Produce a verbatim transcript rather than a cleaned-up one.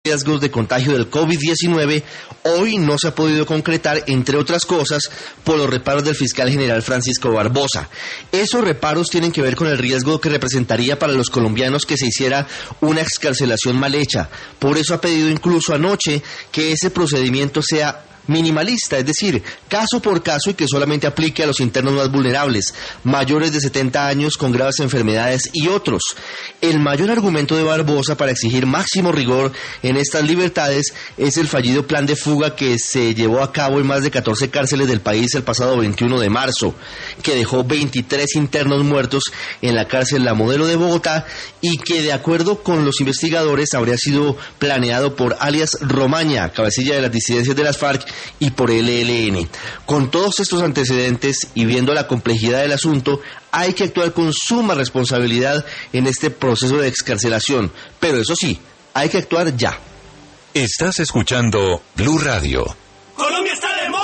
riesgos de contagio del COVID diecinueve, hoy no se ha podido concretar, entre otras cosas, por los reparos del fiscal general Francisco Barbosa. Esos reparos tienen que ver con el riesgo que representaría para los colombianos que se hiciera una excarcelación mal hecha. Por eso ha pedido incluso anoche que ese procedimiento sea minimalista, es decir, caso por caso y que solamente aplique a los internos más vulnerables, mayores de setenta años con graves enfermedades y otros. El mayor argumento de Barbosa para exigir máximo rigor en estas libertades es el fallido plan de fuga que se llevó a cabo en más de catorce cárceles del país el pasado veintiuno de marzo, que dejó veintitrés internos muertos en la cárcel La Modelo de Bogotá y que, de acuerdo con los investigadores, habría sido planeado por alias Romaña, cabecilla de las disidencias de las FARC, y por el E L N. Con todos estos antecedentes y viendo la complejidad del asunto, hay que actuar con suma responsabilidad en este proceso de excarcelación, pero eso sí, hay que actuar ya. Estás escuchando Blue Radio. Colombia.